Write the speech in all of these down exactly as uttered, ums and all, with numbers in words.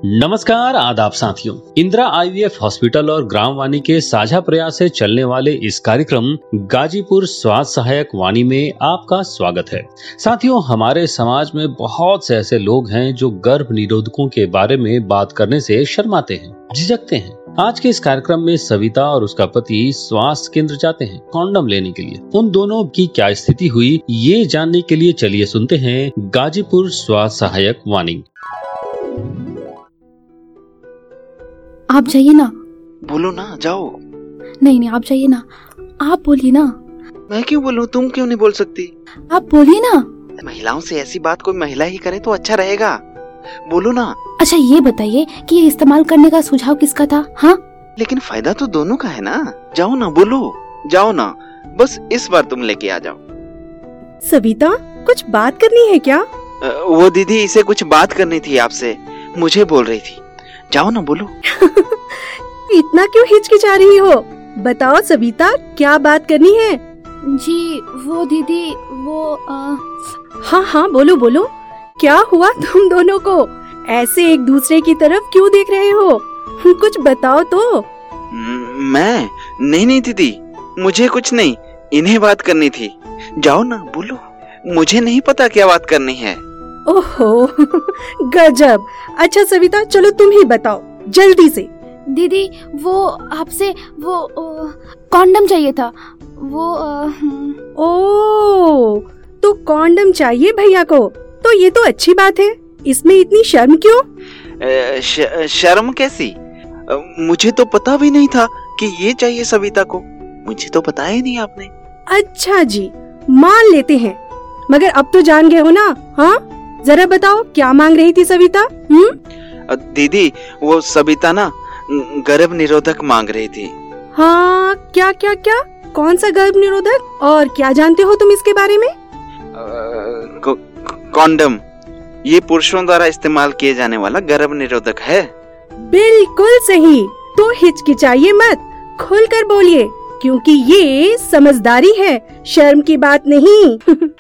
नमस्कार आदाब साथियों। इंदिरा आईवीएफ हॉस्पिटल और ग्राम वाणी के साझा प्रयास से चलने वाले इस कार्यक्रम गाजीपुर स्वास्थ्य सहायक वाणी में आपका स्वागत है। साथियों, हमारे समाज में बहुत से ऐसे लोग हैं जो गर्भ निरोधकों के बारे में बात करने से शर्माते हैं, झिझकते हैं। आज के इस कार्यक्रम में सविता और उसका पति स्वास्थ्य केंद्र जाते हैं कॉन्डम लेने के लिए। उन दोनों की क्या स्थिति हुई, ये जानने के लिए चलिए सुनते हैं गाजीपुर स्वास्थ्य सहायक वाणी। आप जाइए ना। बोलो ना, जाओ। नहीं नहीं, आप जाइए ना। आप बोलिए ना। मैं क्यों बोलूं? तुम क्यों नहीं बोल सकती? आप बोलिए ना। महिलाओं से ऐसी बात कोई महिला ही करे तो अच्छा रहेगा। बोलो ना। अच्छा ये बताइए कि ये इस्तेमाल करने का सुझाव किसका था? हाँ, लेकिन फायदा तो दोनों का है ना। जाओ ना, बोलो, जाओ ना। बस इस बार तुम लेके आ जाओ। सविता, कुछ बात करनी है क्या? वो दीदी, इसे कुछ बात करनी थी आपसे, मुझे बोल रही थी। जाओ ना, बोलो। इतना क्यों हिचकिचा रही हो? बताओ सविता, क्या बात करनी है? जी वो दीदी वो आ... हाँ हाँ बोलो बोलो, क्या हुआ तुम दोनों को? ऐसे एक दूसरे की तरफ क्यों देख रहे हो? कुछ बताओ तो। मैं नहीं नहीं दीदी, मुझे कुछ नहीं, इन्हें बात करनी थी। जाओ ना, बोलो। मुझे नहीं पता क्या बात करनी है। ओहो गजब। अच्छा सविता, चलो तुम ही बताओ जल्दी से। दीदी वो आपसे वो कॉन्डम चाहिए था। वो आ... ओ, तो कॉन्डम चाहिए भैया को? तो ये तो अच्छी बात है। इसमें इतनी शर्म क्यों? श, शर्म कैसी? मुझे तो पता भी नहीं था कि ये चाहिए सविता को। मुझे तो बताया ही नहीं आपने। अच्छा जी, मान लेते हैं, मगर अब तो जान गए हो ना। हाँ, जरा बताओ क्या मांग रही थी सविता? हम्म दीदी, वो सविता ना गर्भ निरोधक मांग रही थी। हाँ, क्या क्या क्या? कौन सा गर्भ निरोधक? और क्या जानते हो तुम इसके बारे में? कॉन्डम, ये पुरुषों द्वारा इस्तेमाल किए जाने वाला गर्भ निरोधक है। बिल्कुल सही। तो हिचकिचाइए मत, खुलकर बोलिए, क्योंकि ये समझदारी है, शर्म की बात नहीं।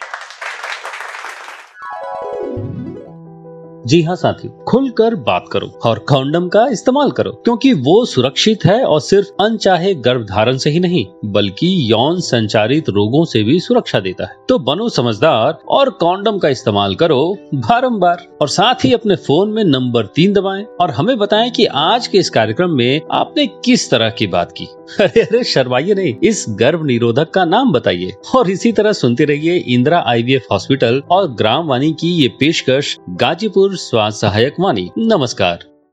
जी हाँ साथियों, खुलकर बात करो और कॉन्डम का इस्तेमाल करो, क्योंकि वो सुरक्षित है और सिर्फ अनचाहे गर्भधारण से ही नहीं बल्कि यौन संचारित रोगों से भी सुरक्षा देता है। तो बनो समझदार और कॉन्डम का इस्तेमाल करो बारंबार। और साथ ही अपने फोन में नंबर तीन दबाएं और हमें बताएं कि आज के इस कार्यक्रम में आपने किस तरह की बात की। अरे अरे शर्माइए नहीं, इस गर्भ निरोधक का नाम बताइए। और इसी तरह सुनते रहिए इंदिरा आईवीएफ हॉस्पिटल और ग्राम वाणी की ये पेशकश गाजीपुर स्वास्थ्य सहायक वाणी। नमस्कार।